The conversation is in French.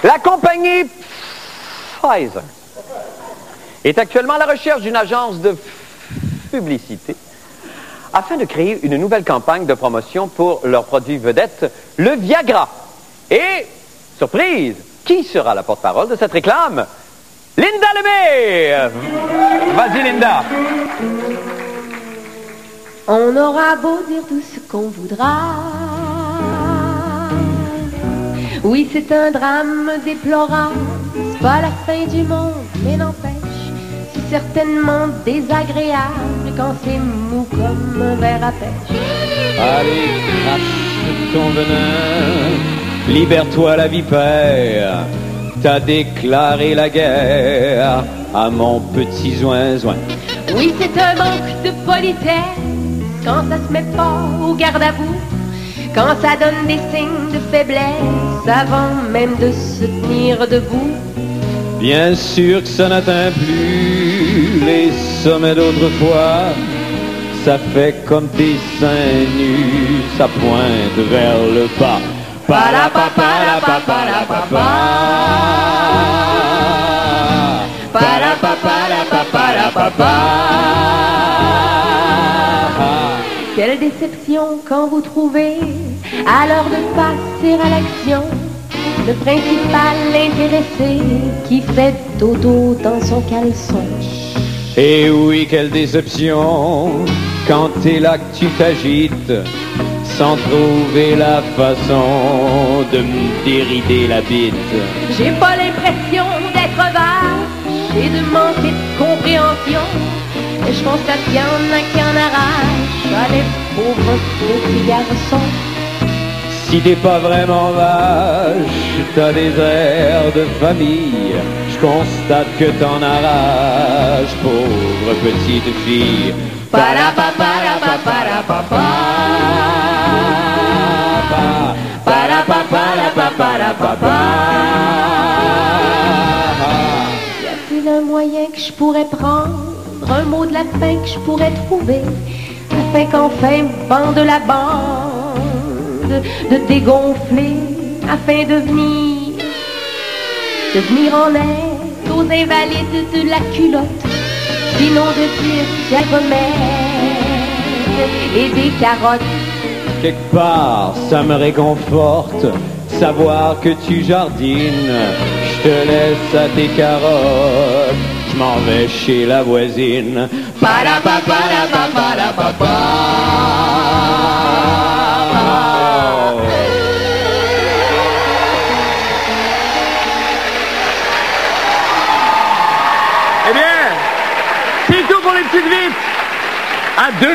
La compagnie Pfizer est actuellement à la recherche d'une agence de publicité afin de créer une nouvelle campagne de promotion pour leur produit vedette, le Viagra. Et, surprise, qui sera la porte-parole de cette réclame? Linda Lemay! Vas-y, Linda. On aura beau dire tout ce qu'on voudra. Oui, c'est un drame déplorable. C'est pas la fin du monde, mais n'empêche, c'est certainement désagréable quand c'est mou comme un verre à pêche. Allez, crache ton venin, libère-toi la vipère. T'as déclaré la guerre à mon petit zoin-zoin. Oui, c'est un manque de politesse quand ça se met pas au garde à vous, quand ça donne des signes de faiblesse avant même de se tenir debout. Bien sûr que ça n'atteint plus les sommets d'autrefois. Ça fait comme tes seins nus, ça pointe vers le bas. Quelle déception quand vous trouvez, à l'heure de passer à l'action, le principal intéressé qui fait dodo dans son caleçon. Et oui, quelle déception quand t'es là que tu t'agites sans trouver la façon de me dérider la bite. J'ai pas l'impression d'être vache et de manquer de compréhension, et je constate qu'il y en a qui en arrachent à les pauvres petits garçons. Si t'es pas vraiment vache, t'as des airs de famille. Je constate que t'en arraches, pauvre petite fille. Y a-t-il un moyen que je pourrais prendre, un mot de la fin que je pourrais trouver, afin qu'enfin bande la bande de dégonfler, afin de venir en aide aux invalides de la culotte, sinon de dire diagomètre et des carottes. Quelque part, ça me réconforte, savoir que tu jardines. Je te laisse à tes carottes, je m'en vais chez la voisine. Eh bien, c'est tout pour les petites vites. À deux.